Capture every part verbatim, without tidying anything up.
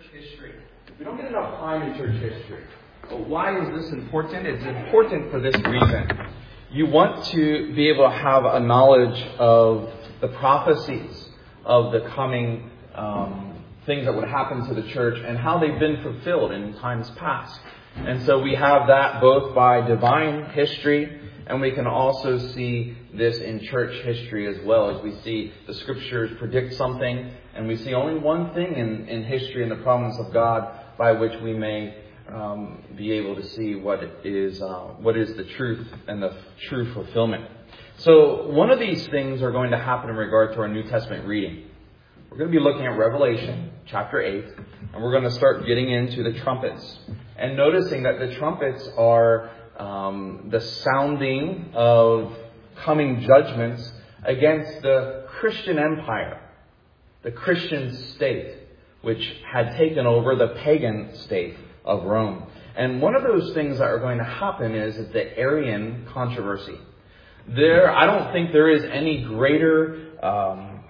history. We don't get enough time in church history. But why is this important? It's important for this reason. You want to be able to have a knowledge of the prophecies of the coming um, things that would happen to the church and how they've been fulfilled in times past. And so we have that both by divine history, and we can also see this in church history as well, as we see the scriptures predict something, and we see only one thing in, in history and the providence of God by which we may um, be able to see what is uh, what is the truth and the true fulfillment. So one of these things are going to happen in regard to our New Testament reading. We're going to be looking at Revelation chapter eight, and we're going to start getting into the trumpets and noticing that the trumpets are um, the sounding of coming judgments against the Christian empire, the Christian state, which had taken over the pagan state of Rome. And one of those things that are going to happen is the Arian controversy. There, I don't think there is any greater um,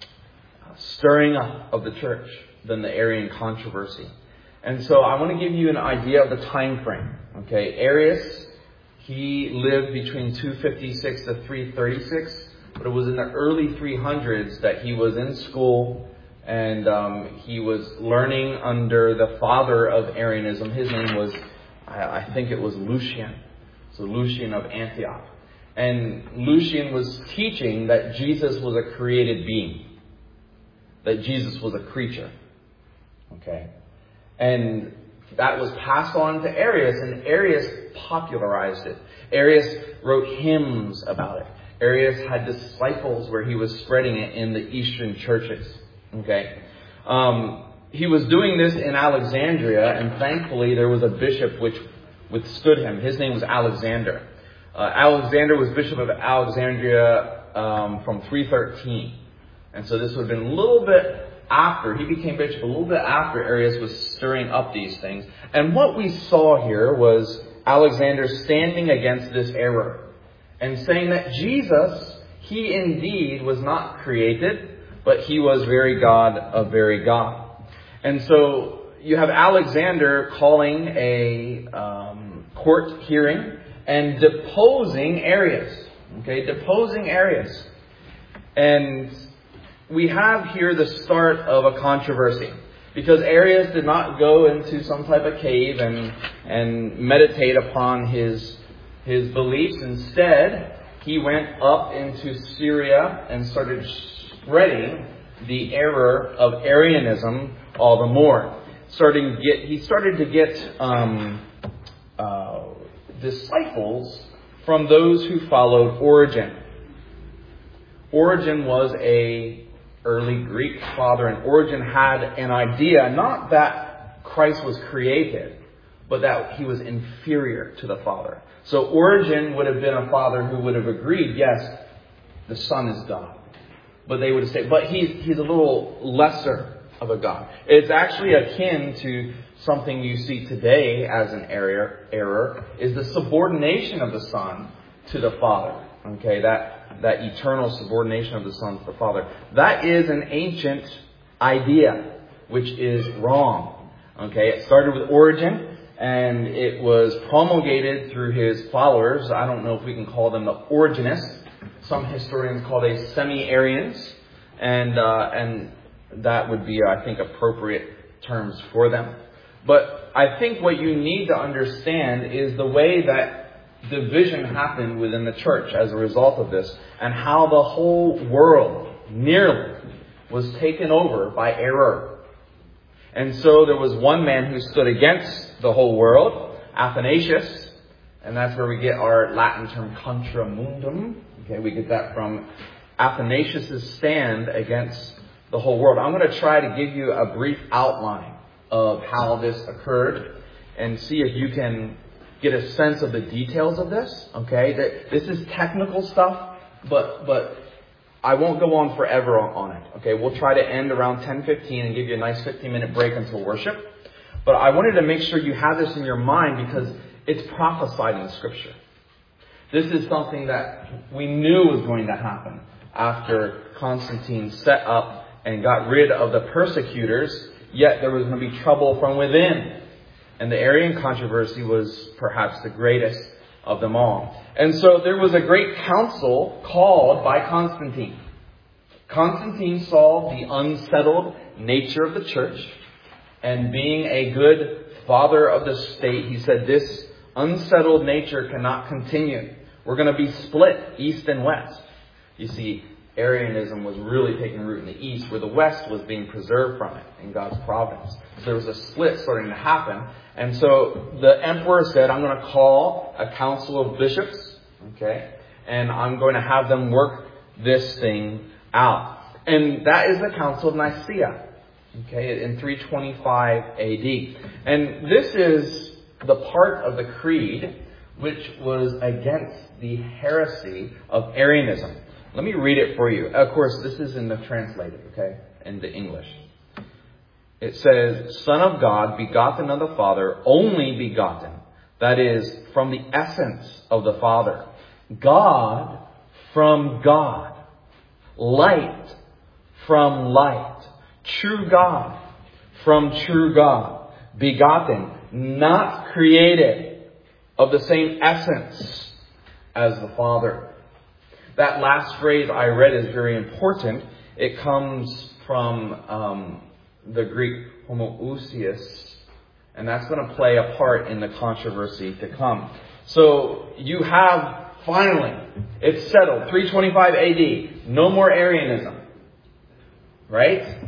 stirring up of the church than the Arian controversy. And so I want to give you an idea of the time frame. Okay, Arius, he lived between two fifty-six to three thirty-six, but it was in the early three hundreds that he was in school, and um, he was learning under the father of Arianism. His name was, I, I think it was Lucian. So Lucian of Antioch. And Lucian was teaching that Jesus was a created being, that Jesus was a creature. Okay. And that was passed on to Arius, and Arius popularized it. Arius wrote hymns about it. Arius had disciples where he was spreading it in the Eastern churches. Okay. Um, he was doing this in Alexandria, and thankfully there was a bishop which withstood him. His name was Alexander. Uh, Alexander was bishop of Alexandria um, from three thirteen. And so this would have been a little bit after, he became bishop a little bit after Arius was stirring up these things. And what we saw here was Alexander standing against this error and saying that Jesus, he indeed was not created, but he was very God of very God. And so you have Alexander calling a um, court hearing and deposing Arius. Okay, deposing Arius. And we have here the start of a controversy, because Arius did not go into some type of cave and and meditate upon his his beliefs. Instead, he went up into Syria and started spreading the error of Arianism all the more. Starting to get, he started to get um, uh, disciples from those who followed Origen. Origen was a early Greek father, and Origen had an idea, not that Christ was created, but that he was inferior to the Father. So Origen would have been a father who would have agreed, yes, the Son is God. But they would have said, but he's, he's a little lesser of a God. It's actually akin to something you see today as an error, error is the subordination of the Son to the Father. Okay, that that eternal subordination of the Son to the Father. That is an ancient idea, which is wrong. Okay, it started with Origen, and it was promulgated through his followers. I don't know if we can call them the Origenists. Some historians call they semi-Arians, and uh, and that would be, I think, appropriate terms for them. But I think what you need to understand is the way that division happened within the church as a result of this, and how the whole world nearly was taken over by error. And so there was one man who stood against the whole world, Athanasius, and that's where we get our Latin term contra mundum. Okay, we get that from Athanasius' stand against the whole world. I'm going to try to give you a brief outline of how this occurred and see if you can get a sense of the details of this. Okay, that this is technical stuff, but but I won't go on forever on it. Okay, we'll try to end around ten fifteen and give you a nice fifteen minute break until worship. But I wanted to make sure you have this in your mind because it's prophesied in the Scripture. This is something that we knew was going to happen after Constantine set up and got rid of the persecutors yet there was going to be trouble from within. And the Arian controversy was perhaps the greatest of them all. And so there was a great council called by Constantine. Constantine saw the unsettled nature of the church, and being a good father of the state, he said this unsettled nature cannot continue. We're going to be split east and west. You see, Arianism was really taking root in the east, where the west was being preserved from it in God's providence. So there was a split starting to happen. And so the emperor said, I'm going to call a council of bishops, okay, and I'm going to have them work this thing out. And that is the Council of Nicaea, okay, in three twenty-five A D. And this is the part of the creed which was against the heresy of Arianism. Let me read it for you. Of course, this is in the translated, okay, in the English. It says, Son of God, begotten of the Father, only begotten. That is, from the essence of the Father. God from God. Light from light. True God from true God. Begotten, not created, of the same essence as the Father. That last phrase I read is very important. It comes from um, the Greek homoousios, and that's going to play a part in the controversy to come. So you have, finally, it's settled, three twenty-five A D, no more Arianism. Right?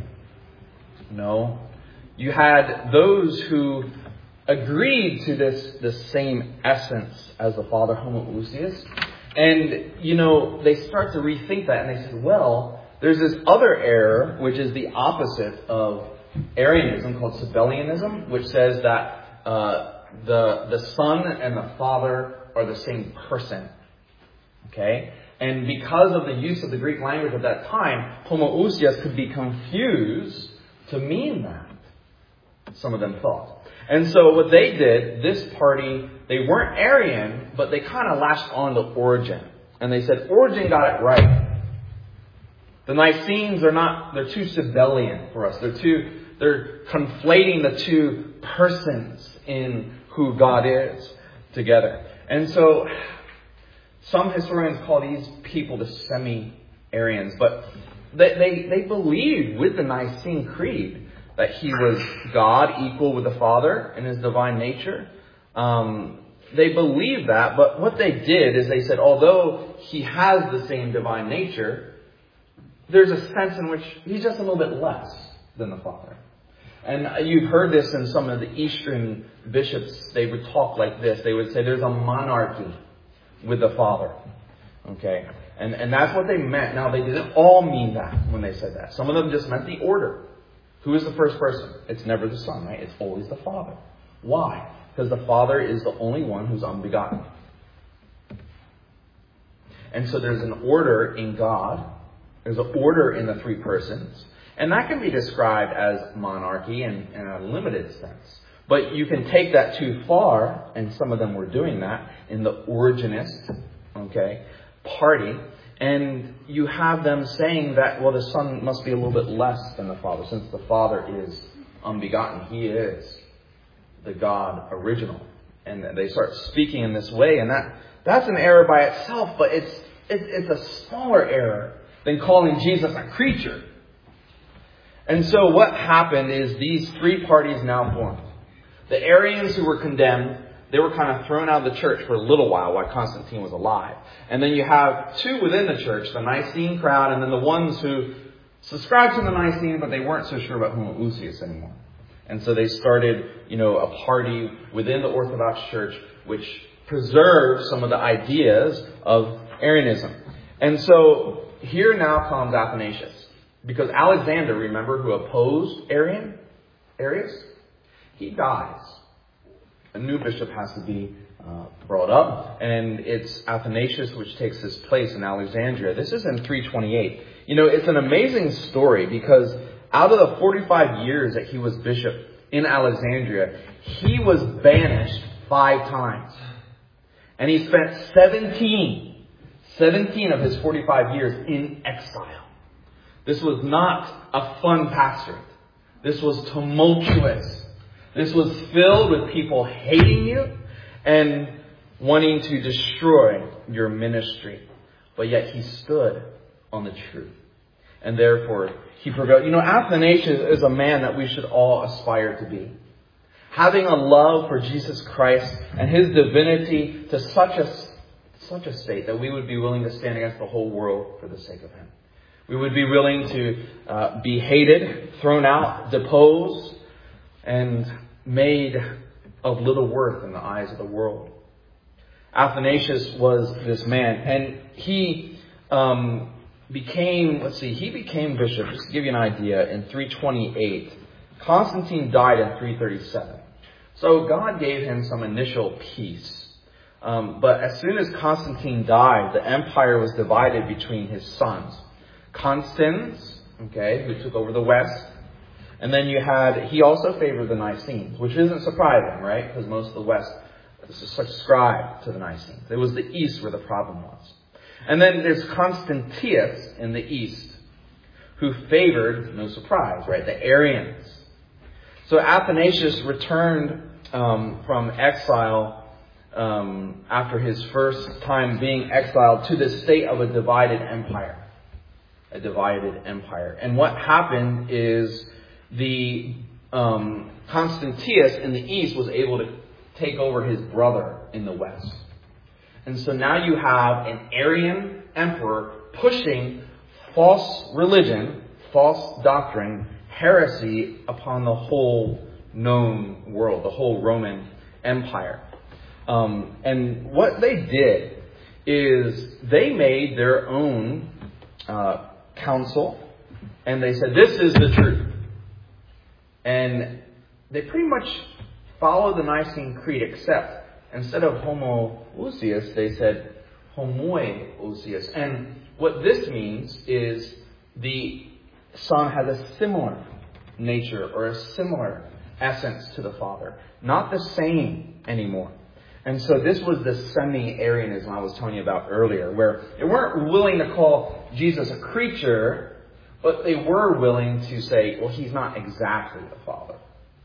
No. You had those who agreed to this, the same essence as the Father, homoousios. And, you know, they start to rethink that, and they said, well, there's this other error, which is the opposite of Arianism, called Sabellianism, which says that uh, the the Son and the Father are the same person. Okay? And because of the use of the Greek language at that time, homoousios could be confused to mean that, some of them thought. And so what they did, this party, they weren't Arian, but they kind of latched on to Origen. And they said, Origen got it right. The Nicenes are not, they're too Sabellian for us. They're too, they're conflating the two persons in who God is together. And so some historians call these people the semi-Arians, but they, they, they believed with the Nicene Creed that he was God, equal with the Father in his divine nature. Um, they believed that, but what they did is they said, although he has the same divine nature, there's a sense in which he's just a little bit less than the Father. And you've heard this in some of the Eastern bishops. They would talk like this. They would say there's a monarchy with the Father. Okay? And, and that's what they meant. Now, they didn't all mean that when they said that. Some of them just meant the order. Who is the first person? It's never the Son, right? It's always the Father. Why? Because the Father is the only one who's unbegotten. And so there's an order in God. There's an order in the three persons. And that can be described as monarchy in, in a limited sense. But you can take that too far, and some of them were doing that in the Origenist, okay, party. And you have them saying that, well, the Son must be a little bit less than the Father, since the Father is unbegotten. He is the God original. And they start speaking in this way, and that that's an error by itself, but it's it, it's a smaller error than calling Jesus a creature. And so what happened is these three parties now formed. The Arians who were condemned, they were kind of thrown out of the church for a little while while Constantine was alive. And then you have two within the church, the Nicene crowd, and then the ones who subscribed to the Nicene, but they weren't so sure about homoousios anymore. And so they started, you know, a party within the Orthodox Church which preserved some of the ideas of Arianism. And so here now comes Athanasius. Because Alexander, remember, who opposed Arian, Arius, he dies. A new bishop has to be uh, brought up, and it's Athanasius which takes his place in Alexandria. This is in three twenty-eight. You know, it's an amazing story because out of the forty-five years that he was bishop in Alexandria, he was banished five times. And he spent seventeen, seventeen of his forty-five years in exile. This was not a fun pastorate. This was tumultuous. This was filled with people hating you and wanting to destroy your ministry. But yet he stood on the truth. And therefore he prevailed. You know, Athanasius is a man that we should all aspire to be. Having a love for Jesus Christ and his divinity to such a, such a state that we would be willing to stand against the whole world for the sake of him. We would be willing to uh, be hated, thrown out, deposed, and made of little worth in the eyes of the world. Athanasius was this man, and he um, became, let's see, he became bishop, just to give you an idea, in three twenty-eight. Constantine died in three thirty-seven. So God gave him some initial peace. Um, but as soon as Constantine died, the empire was divided between his sons. Constans, okay, who took over the west. And then you had, he also favored the Nicenes, which isn't surprising, right? Because most of the west subscribed to the Nicenes. It was the east where the problem was. And then there's Constantius in the east, who favored, no surprise, right, the Arians. So Athanasius returned um, from exile um, after his first time being exiled to the state of a divided empire. A divided empire. And what happened is the um, Constantius in the east was able to take over his brother in the west. And so now you have an Arian emperor pushing false religion, false doctrine, heresy upon the whole known world, the whole Roman Empire. Um, and what they did is they made their own uh, council, and they said, this is the truth. And they pretty much followed the Nicene Creed, except instead of homoousios, they said homoiousios. And what this means is the Son has a similar nature or a similar essence to the Father. Not the same anymore. And so this was the semi-Arianism I was telling you about earlier, where they weren't willing to call Jesus a creature, but they were willing to say, well, he's not exactly the Father.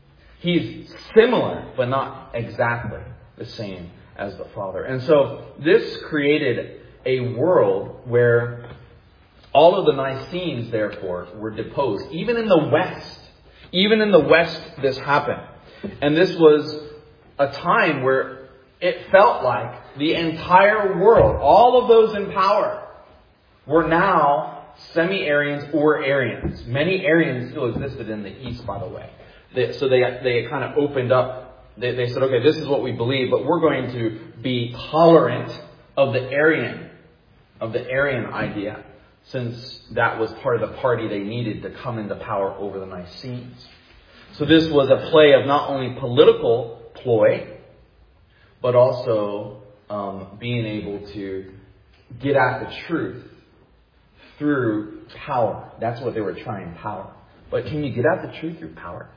He's similar, but not exactly the same as the Father. And so this created a world where all of the Nicenes, therefore, were deposed. Even in the West. Even in the West, this happened. And this was a time where it felt like the entire world, all of those in power, were now semi-Arians or Arians. Many Arians still existed in the East, by the way. They, so they they kind of opened up. They, they said, okay, this is what we believe, but we're going to be tolerant of the Arian, of the Arian idea, since that was part of the party they needed to come into power over the Nicenes. So this was a play of not only political ploy, but also um, being able to get at the truth through power. That's what they were trying, power. But can you get at the truth through power?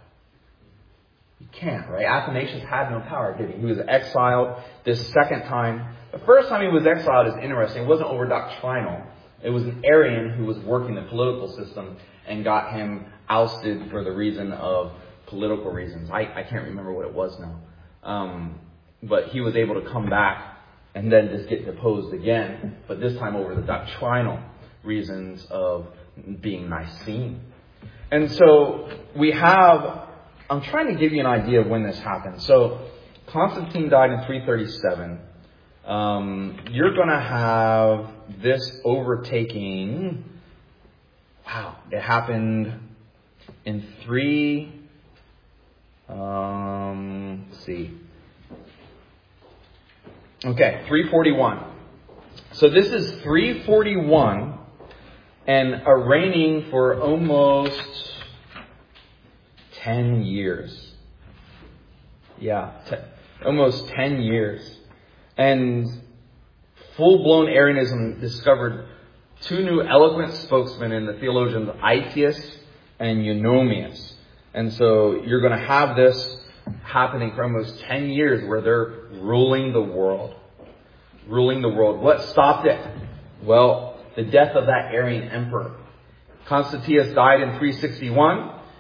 You can't, right? Athanasius had no power, did he? He was exiled this second time. The first time he was exiled is interesting. It wasn't over doctrinal. It was an Arian who was working the political system and got him ousted for the reason of political reasons. I, I can't remember what it was now. Um, but he was able to come back and then just get deposed again. But this time over the doctrinal reasons of being Nicene. And so we have... I'm trying to give you an idea of when this happened. So Constantine died in three thirty-seven. Um, you're going to have this overtaking. Wow, it happened in three. Um, let's see. Okay, three forty-one. So this is three forty-one, and a reigning for almost ten years. Yeah, t- almost ten years. And full-blown Arianism discovered two new eloquent spokesmen in the theologians Aetius and Eunomius. And so you're going to have this happening for almost ten years where they're ruling the world. Ruling the world. What stopped it? Well, the death of that Arian emperor. Constantius died in three sixty-one.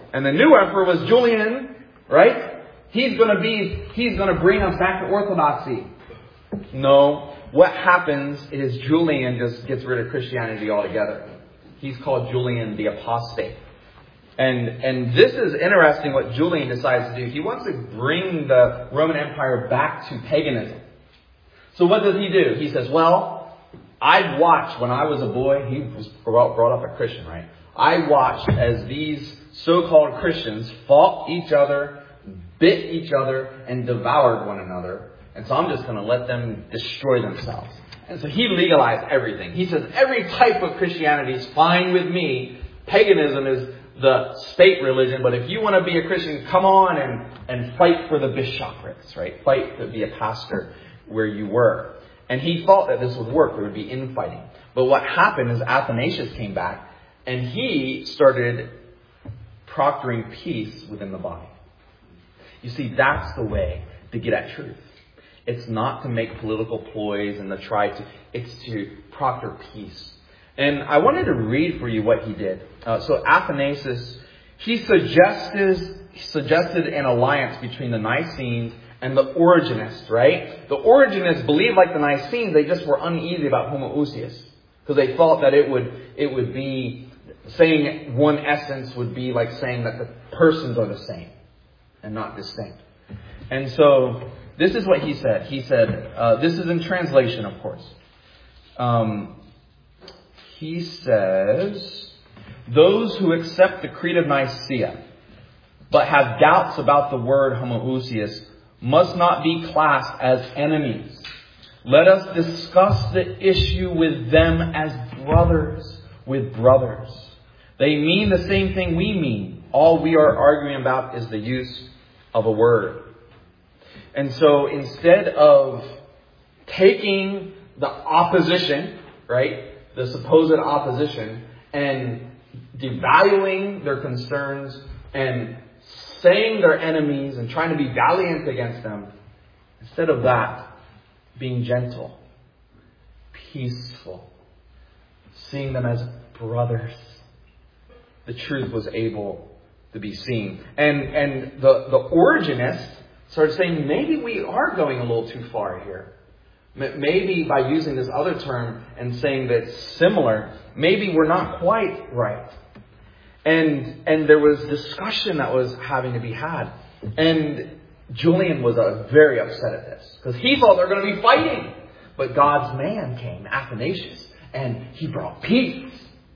And the new emperor was Julian, right? He's going to be, he's going to bring us back to orthodoxy. No. What happens is Julian just gets rid of Christianity altogether. He's called Julian the Apostate. And, and this is interesting what Julian decides to do. He wants to bring the Roman Empire back to paganism. So what does he do? He says, well, I watched when I was a boy, he was brought, brought up a Christian, right? I watched as these so-called Christians fought each other, bit each other, and devoured one another. And so I'm just going to let them destroy themselves. And so he legalized everything. He says every type of Christianity is fine with me. Paganism is the state religion, but if you want to be a Christian, come on and, and fight for the bishoprics, right? Fight to be a pastor where you were. And he thought that this would work. There would be infighting. But what happened is Athanasius came back and he started proctoring peace within the body. You see, that's the way to get at truth. It's not to make political ploys and to try to, it's to proctor peace. And I wanted to read for you what he did. Uh, so Athanasius, he suggested, suggested an alliance between the Nicenes and the Origenists, right? The Origenists believed like the Nicenes, they just were uneasy about homoousios. Because they thought that it would, it would be, saying one essence would be like saying that the persons are the same and not distinct. And so this is what he said. He said, uh, this is in translation, of course. Um, he says, those who accept the Creed of Nicaea, but have doubts about the word homoousios, must not be classed as enemies. Let us discuss the issue with them as brothers with brothers. They mean the same thing we mean. All we are arguing about is the use of a word. And so instead of taking the opposition, right, the supposed opposition, and devaluing their concerns and saying they're enemies and trying to be valiant against them, instead of that, being gentle, peaceful, seeing them as brothers, the truth was able to be seen. And and the, the Origenists started saying, maybe we are going a little too far here. Maybe by using this other term and saying that it's similar, maybe we're not quite right. And and there was discussion that was having to be had. And Julian was uh, very upset at this, because he thought they were going to be fighting. But God's man came, Athanasius, and he brought peace.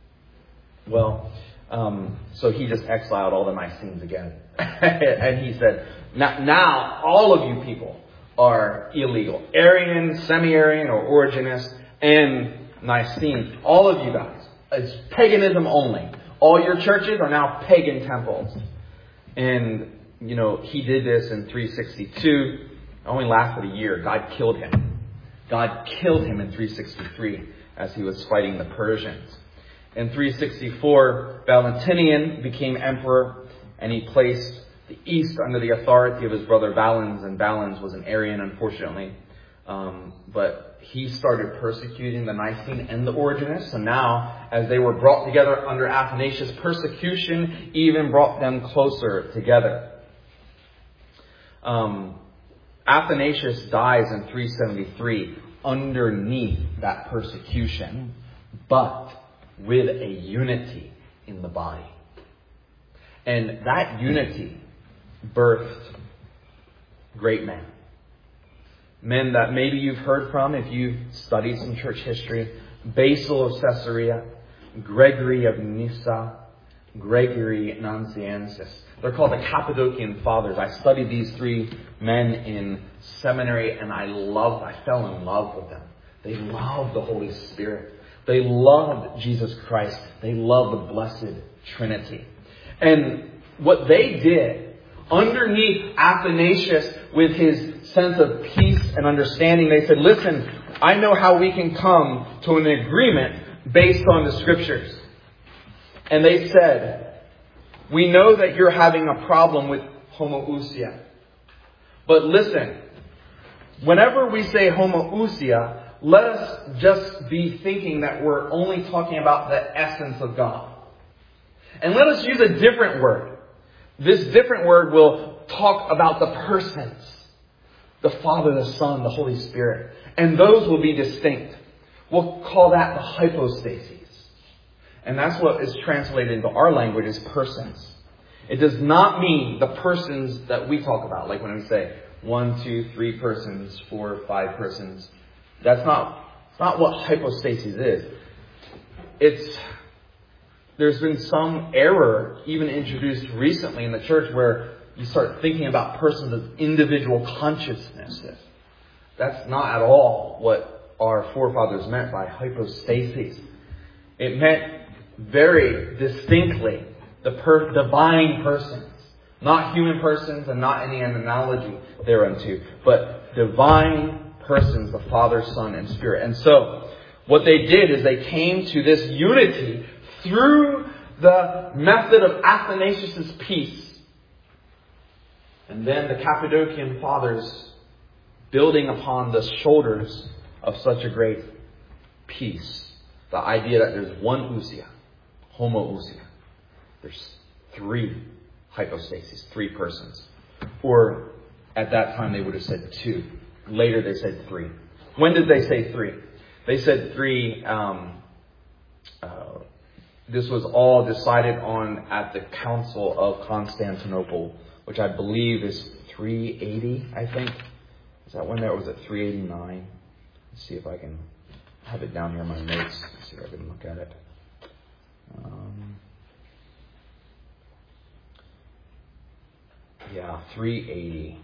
Well, um, so he just exiled all the Nicenes again. And he said, now, now all of you people are illegal. Arian, semi-Arian, or Origenist, and Nicene. All of you guys. It's paganism only. All your churches are now pagan temples. And, you know, he did this in three sixty-two. It only lasted a year. God killed him. God killed him in three sixty-three as he was fighting the Persians. In three sixty-four, Valentinian became emperor, and he placed the East under the authority of his brother Valens, and Valens was an Arian, unfortunately. Um, but he started persecuting the Nicene and the Origenists, and now, as they were brought together under Athanasius, persecution even brought them closer together. Um, Athanasius dies in three seventy-three underneath that persecution, but with a unity in the body. And that unity birthed great men. Men that maybe you've heard from if you've studied some church history. Basil of Caesarea, Gregory of Nyssa, Gregory Nazianzus. They're called the Cappadocian Fathers. I studied these three men in seminary, and I loved, I fell in love with them. They loved the Holy Spirit. They loved Jesus Christ. They loved the Blessed Trinity. And what they did, underneath Athanasius, with his sense of peace and understanding, they said, listen, I know how we can come to an agreement based on the Scriptures. And they said, we know that you're having a problem with homoousia. But listen, whenever we say homoousia, let us just be thinking that we're only talking about the essence of God. And let us use a different word. This different word will talk about the persons. The Father, the Son, the Holy Spirit. And those will be distinct. We'll call that the hypostases. And that's what is translated into our language as persons. It does not mean the persons that we talk about. Like when we say one, two, three persons, four, five persons. That's not, it's not what hypostases is. It's, there's been some error even introduced recently in the church where you start thinking about persons as individual consciousnesses. That's not at all what our forefathers meant by hypostases. It meant very distinctly the per- divine persons. Not human persons and not any analogy thereunto, but divine persons, the Father, Son, and Spirit. And so, what they did is they came to this unity through the method of Athanasius' peace. And then the Cappadocian Fathers, building upon the shoulders of such a great peace. The idea that there's one ousia, homoousia. There's three hypostases, three persons. Or at that time they would have said two. Later they said three. When did they say three? They said three. Um, uh, this was all decided on at the Council of Constantinople, which I believe is three eighty, I think. Is that when that was at three eighty-nine? Let's see if I can have it down here in my notes. Let's see if I can look at it. Um, yeah, three eighty.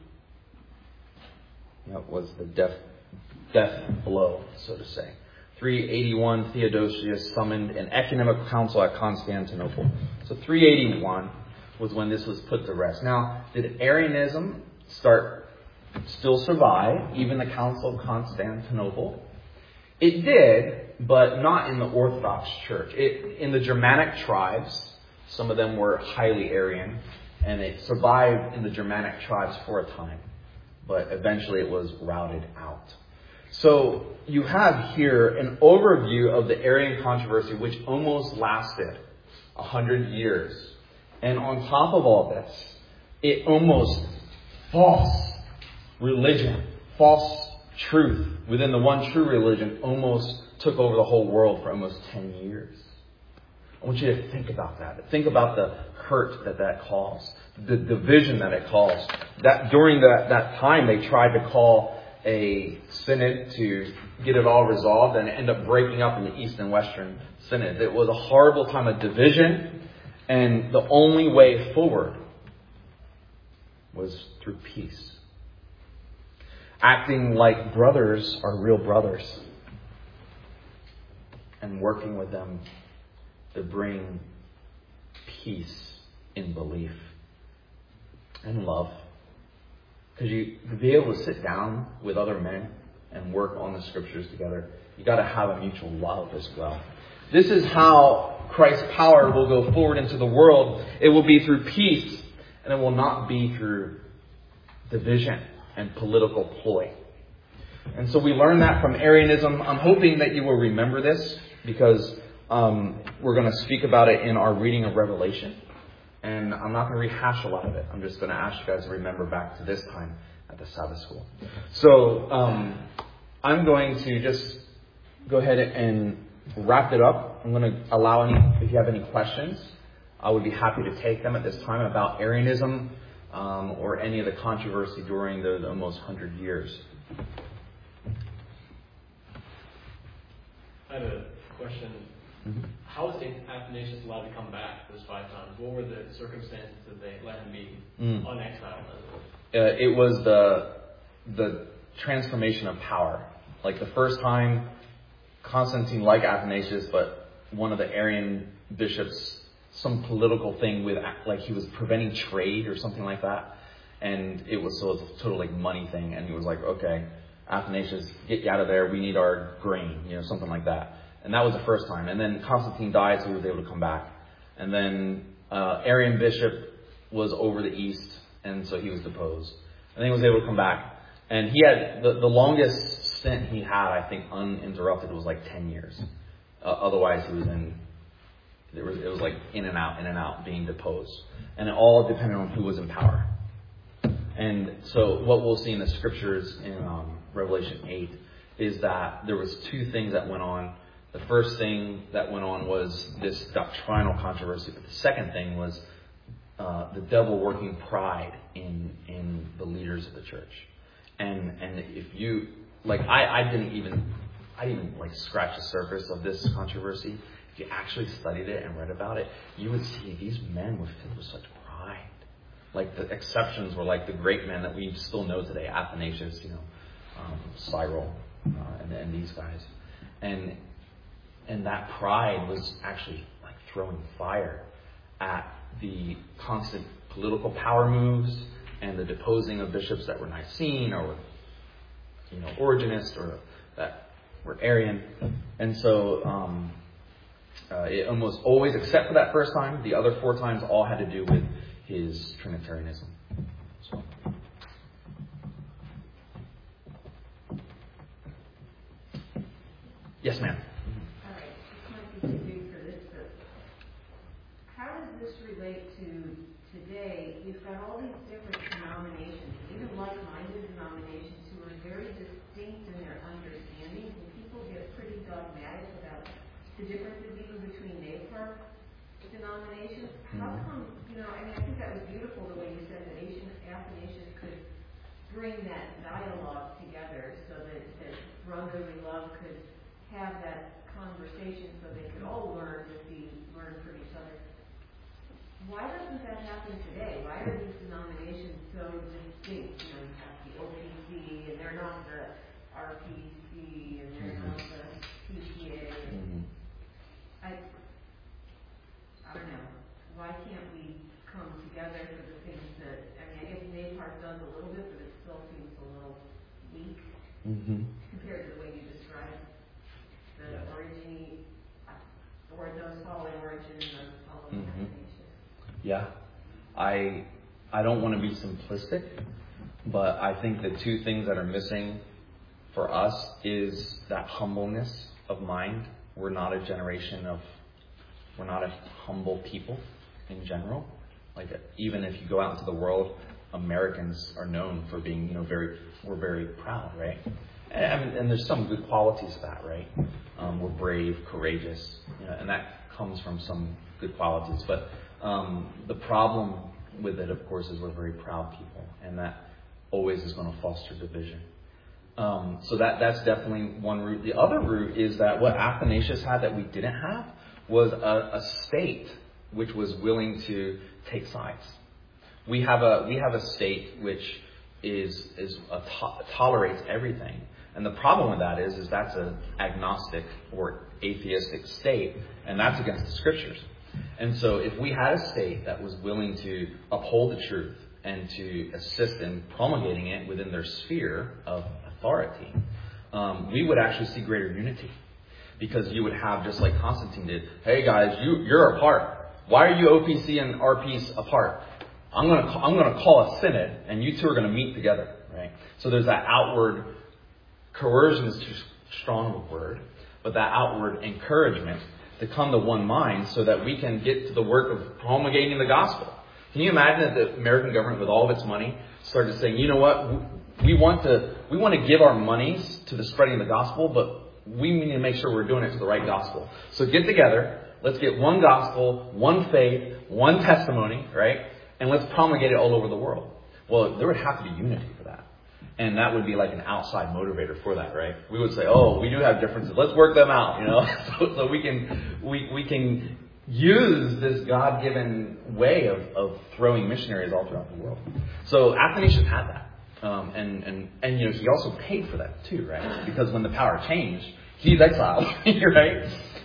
That was the death, death blow, so to say. three eighty-one, Theodosius summoned an ecumenical council at Constantinople. So three eighty-one was when this was put to rest. Now, did Arianism start, still survive, even the Council of Constantinople? It did, but not in the Orthodox Church. It, in the Germanic tribes, some of them were highly Arian, and it survived in the Germanic tribes for a time. But eventually it was routed out. So you have here an overview of the Arian controversy, which almost lasted a hundred years. And on top of all this, it almost false religion, false truth within the one true religion almost took over the whole world for almost ten years. I want you to think about that. Think about the hurt that that caused, the division that it caused. That during that, that time, they tried to call a synod to get it all resolved, and it ended up breaking up in the East and Western synods. It was a horrible time of division, and the only way forward was through peace. Acting like brothers are real brothers, and working with them to bring peace in belief and love. Because you to be able to sit down with other men and work on the scriptures together, you got to have a mutual love as well. This is how Christ's power will go forward into the world. It will be through peace, and it will not be through division and political ploy. And so we learn that from Arianism. I'm hoping that you will remember this, because um, we're going to speak about it in our reading of Revelation. And I'm not going to rehash a lot of it. I'm just going to ask you guys to remember back to this time at the Sabbath school. So um, I'm going to just go ahead and wrap it up. I'm going to allow any, if you have any questions, I would be happy to take them at this time about Arianism um, or any of the controversy during the, the almost hundred years. I have a question. Mm-hmm. How was Saint Athanasius allowed to come back those five times? What were the circumstances that they let him be mm. on exile? Uh, it was the the transformation of power. Like the first time, Constantine liked Athanasius, but one of the Arian bishops, some political thing with, like he was preventing trade or something like that, and it was so it was a total like money thing. And he was like, okay, Athanasius, get you out of there. We need our grain, you know, something like that. And that was the first time. And then Constantine died, so he was able to come back. And then uh, Arian bishop was over the east, and so he was deposed. And then he was able to come back. And he had, the, the longest stint he had, I think, uninterrupted was like ten years. Uh, otherwise, he was in There was, it was like in and out, in and out, being deposed. And it all depended on who was in power. And so what we'll see in the scriptures in um, Revelation eight is that there was two things that went on. The first thing that went on was this doctrinal controversy. But the second thing was uh, the devil working pride in in the leaders of the church. And and if you, like, I, I didn't even, I didn't even, like, scratch the surface of this controversy. If you actually studied it and read about it, you would see these men were filled with such pride. Like, the exceptions were like the great men that we still know today, Athanasius, you know, um, Cyril, uh, and, and these guys. And and that pride was actually like throwing fire at the constant political power moves and the deposing of bishops that were Nicene or, you know, Origenist or that were Arian. And so um, uh, it almost always, except for that first time, the other four times all had to do with his Trinitarianism. So. Yes, ma'am. All right, this might be too big for this, but how does this relate to today? You've got all these different denominations, even like-minded denominations, who are very distinct in their understanding, and people get pretty dogmatic about the differences even between NAPAR denominations. How come, you know, I mean, I think that was beautiful the way you said that Asian, Athanasius could bring that dialogue together so that, that brotherly love could have that conversation so they could all learn to be, learn from each other. Why doesn't that happen today? Why are these denominations so distinct? You know, you have the O P C and they're not the R P C and they're mm-hmm. not the P T A. Mm-hmm. I, I don't know. Why can't we come together for the things that, I mean, I guess NAPAR does a little bit, but it still seems a little weak mm-hmm. compared to the way you described the yeah. origin, or those following origin and those following mm-hmm. Athanasius. Yeah. I, I don't want to be simplistic, but I think the two things that are missing for us is that humbleness of mind. We're not a generation of, we're not a humble people in general. Like, even if you go out into the world, Americans are known for being, you know, very, we're very proud, right? And, I mean, and there's some good qualities of that, right? Um, we're brave, courageous, you know, and that comes from some good qualities. But um, the problem with it, of course, is we're very proud people, and that always is going to foster division. Um, so that that's definitely one root. The other root is that what Athanasius had that we didn't have was a, a state which was willing to take sides. We have a we have a state which is is a to- tolerates everything, and the problem with that is is that's an agnostic or atheistic state, and that's against the scriptures. And so, if we had a state that was willing to uphold the truth and to assist in promulgating it within their sphere of authority, um, we would actually see greater unity. Because you would have, just like Constantine did, hey guys, you, you're apart. Why are you O P C and R Ps apart? I'm going to I'm going to call a synod, and you two are going to meet together, right? So there's that outward coercion is too strong of a word, but that outward encouragement to come to one mind so that we can get to the work of promulgating the gospel. Can you imagine that the American government, with all of its money, started saying, you know what, we want to we want to give our monies to the spreading of the gospel, but we need to make sure we're doing it to the right gospel. So get together, let's get one gospel, one faith, one testimony, right? And let's promulgate it all over the world. Well, there would have to be unity for that. And that would be like an outside motivator for that, right? We would say, oh, we do have differences. Let's work them out, you know, so, so we can we we can use this God-given way of, of throwing missionaries all throughout the world. So Athanasius had that. Um, and, and, and, you know, he also paid for that too, right? Because when the power changed, he's exiled, right?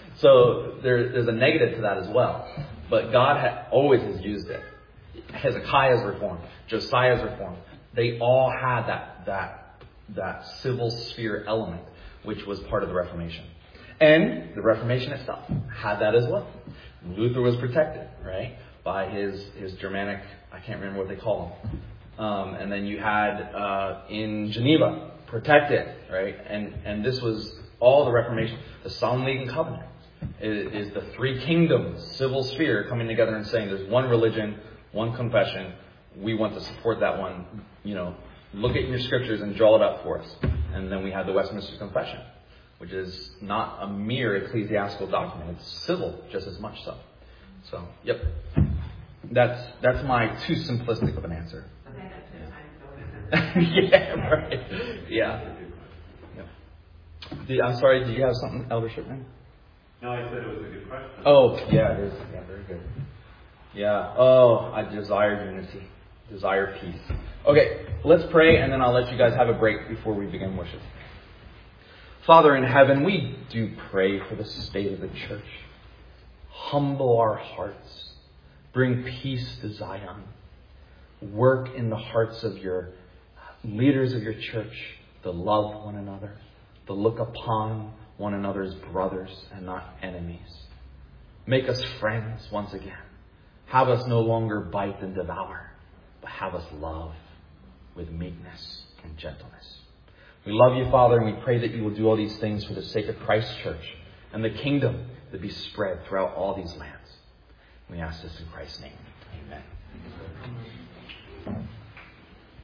So there, there's a negative to that as well. But God ha- always has used it. Hezekiah's reform, Josiah's reform, they all had that, that, that civil sphere element, which was part of the Reformation. And the Reformation itself had that as well. Luther was protected, right? By his, his Germanic, I can't remember what they call him. Um, and then you had uh, in Geneva, protected, right? And and this was all the Reformation, the Solemn League and Covenant. is, is the three kingdoms, civil sphere, coming together and saying there's one religion, one confession. We want to support that one. You know, look at your scriptures and draw it up for us. And then we have the Westminster Confession, which is not a mere ecclesiastical document. It's civil, just as much so. So, yep. That's that's my too simplistic of an answer. yeah, right. Yeah. Yep. Did, I'm sorry, did you have something, Elder Shipman? No, I said it was a good question. Oh, yeah, it is. Yeah, very good. Yeah. Oh, I desire unity. Desire peace. Okay, let's pray, and then I'll let you guys have a break before we begin worship. Father in heaven, we do pray for the state of the church. Humble our hearts. Bring peace to Zion. Work in the hearts of your leaders of your church to love one another, to look upon one another as brothers and not enemies. Make us friends once again. Have us no longer bite and devour, but have us love with meekness and gentleness. We love you, Father, and we pray that you will do all these things for the sake of Christ's church and the kingdom to be spread throughout all these lands. We ask this in Christ's name. Amen.